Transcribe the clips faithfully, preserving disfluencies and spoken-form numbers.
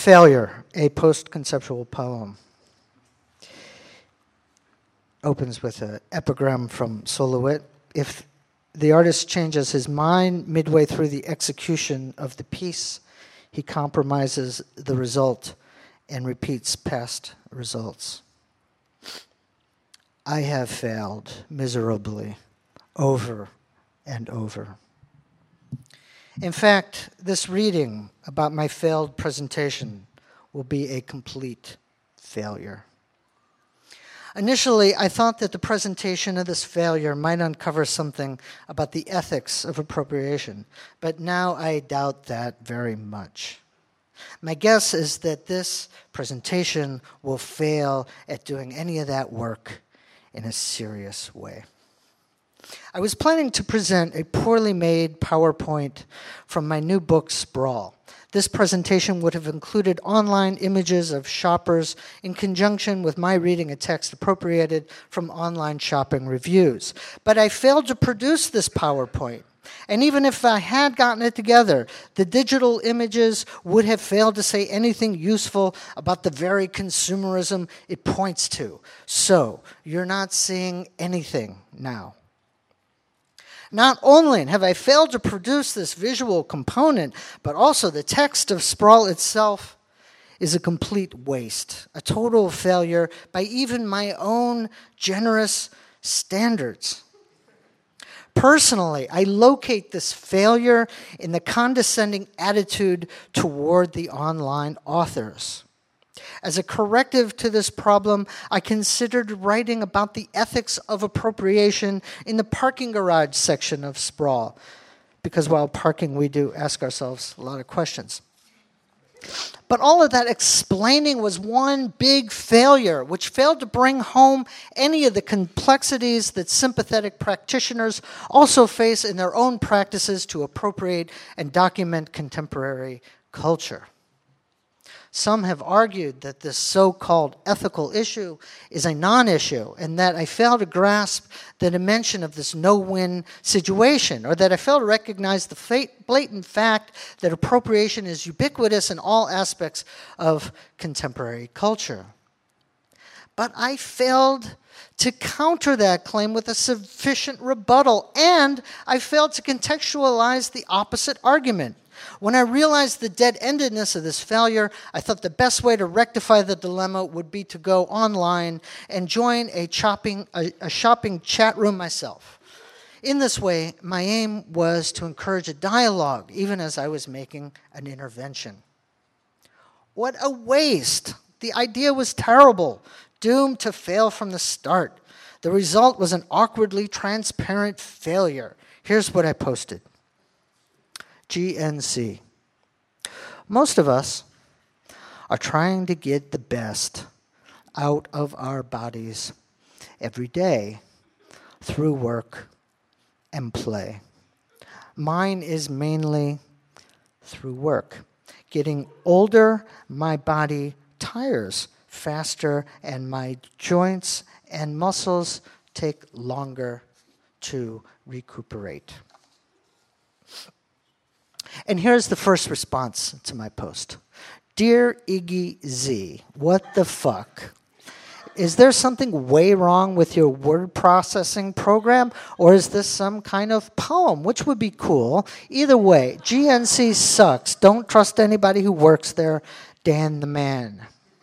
Failure, a post-conceptual poem. Opens with an epigram from Solowitt. If the artist changes his mind midway through the execution of the piece, he compromises the result and repeats past results. I have failed miserably over and over. In fact, this reading about my failed presentation will be a complete failure. Initially, I thought that the presentation of this failure might uncover something about the ethics of appropriation, but now I doubt that very much. My guess is that this presentation will fail at doing any of that work in a serious way. I was planning to present a poorly made PowerPoint from my new book, Sprawl. This presentation would have included online images of shoppers in conjunction with my reading a text appropriated from online shopping reviews. But I failed to produce this PowerPoint. And even if I had gotten it together, the digital images would have failed to say anything useful about the very consumerism it points to. So, you're not seeing anything now. Not only have I failed to produce this visual component, but also the text of Sprawl itself is a complete waste, a total failure by even my own generous standards. Personally, I locate this failure in the condescending attitude toward the online authors. As a corrective to this problem, I considered writing about the ethics of appropriation in the parking garage section of Sprawl, because while parking, we do ask ourselves a lot of questions. But all of that explaining was one big failure, which failed to bring home any of the complexities that sympathetic practitioners also face in their own practices to appropriate and document contemporary culture. Some have argued that this so-called ethical issue is a non-issue and that I fail to grasp the dimension of this no-win situation, or that I fail to recognize the blatant fact that appropriation is ubiquitous in all aspects of contemporary culture. But I failed to counter that claim with a sufficient rebuttal, and I failed to contextualize the opposite argument. When I realized the dead-endedness of this failure, I thought the best way to rectify the dilemma would be to go online and join a shopping, a, a shopping chat room myself. In this way, my aim was to encourage a dialogue, even as I was making an intervention. What a waste! The idea was terrible, doomed to fail from the start. The result was an awkwardly transparent failure. Here's what I posted. G N C. Most of us are trying to get the best out of our bodies every day through work and play. Mine is mainly through work. Getting older, my body tires faster and my joints and muscles take longer to recuperate. And here's the first response to my post. Dear Iggy Z, what the fuck? Is there something way wrong with your word processing program, or is this some kind of poem, which would be cool? Either way, G N C sucks. Don't trust anybody who works there. Dan the Man.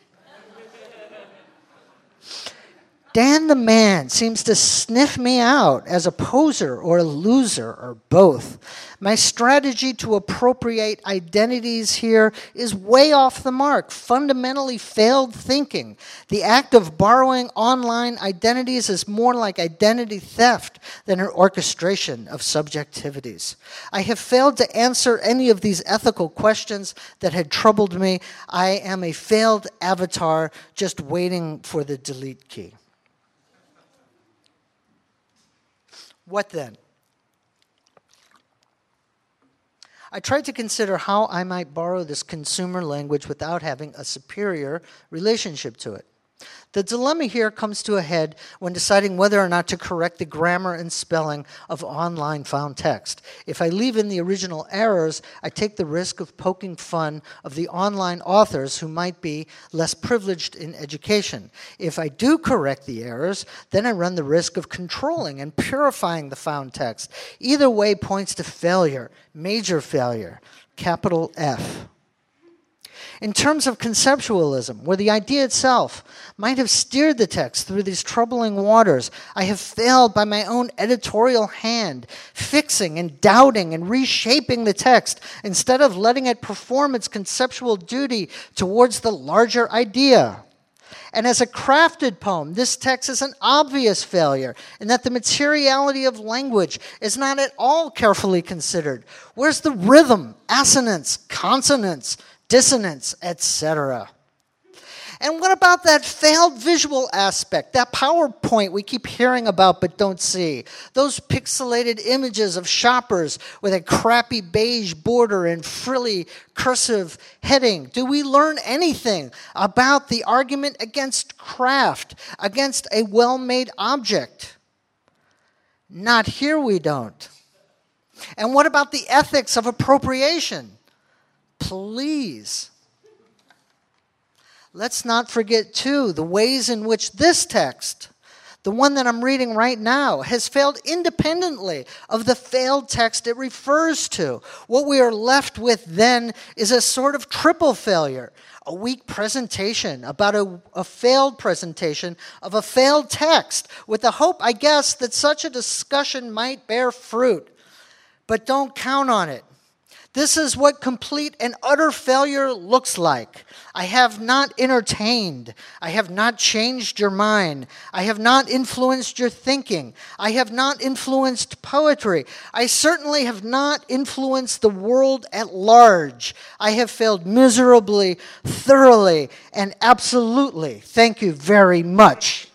Dan the Man seems to sniff me out as a poser or a loser or both. My strategy to appropriate identities here is way off the mark, fundamentally failed thinking. The act of borrowing online identities is more like identity theft than an orchestration of subjectivities. I have failed to answer any of these ethical questions that had troubled me. I am a failed avatar just waiting for the delete key. What then? I tried to consider how I might borrow this consumer language without having a superior relationship to it. The dilemma here comes to a head when deciding whether or not to correct the grammar and spelling of online found text. If I leave in the original errors, I take the risk of poking fun of the online authors who might be less privileged in education. If I do correct the errors, then I run the risk of controlling and purifying the found text. Either way points to failure, major failure, capital F. In terms of conceptualism, where the idea itself might have steered the text through these troubling waters, I have failed by my own editorial hand, fixing and doubting and reshaping the text instead of letting it perform its conceptual duty towards the larger idea. And as a crafted poem, this text is an obvious failure in that the materiality of language is not at all carefully considered. Where's the rhythm, assonance, consonance, dissonance, et cetera? And what about that failed visual aspect, that PowerPoint we keep hearing about but don't see? Those pixelated images of shoppers with a crappy beige border and frilly cursive heading. Do we learn anything about the argument against craft, against a well-made object? Not here we don't. And what about the ethics of appropriation? Please. Let's not forget, too, the ways in which this text, the one that I'm reading right now, has failed independently of the failed text it refers to. What we are left with then is a sort of triple failure, a weak presentation about a, a failed presentation of a failed text, with the hope, I guess, that such a discussion might bear fruit. But don't count on it. This is what complete and utter failure looks like. I have not entertained. I have not changed your mind. I have not influenced your thinking. I have not influenced poetry. I certainly have not influenced the world at large. I have failed miserably, thoroughly, and absolutely. Thank you very much.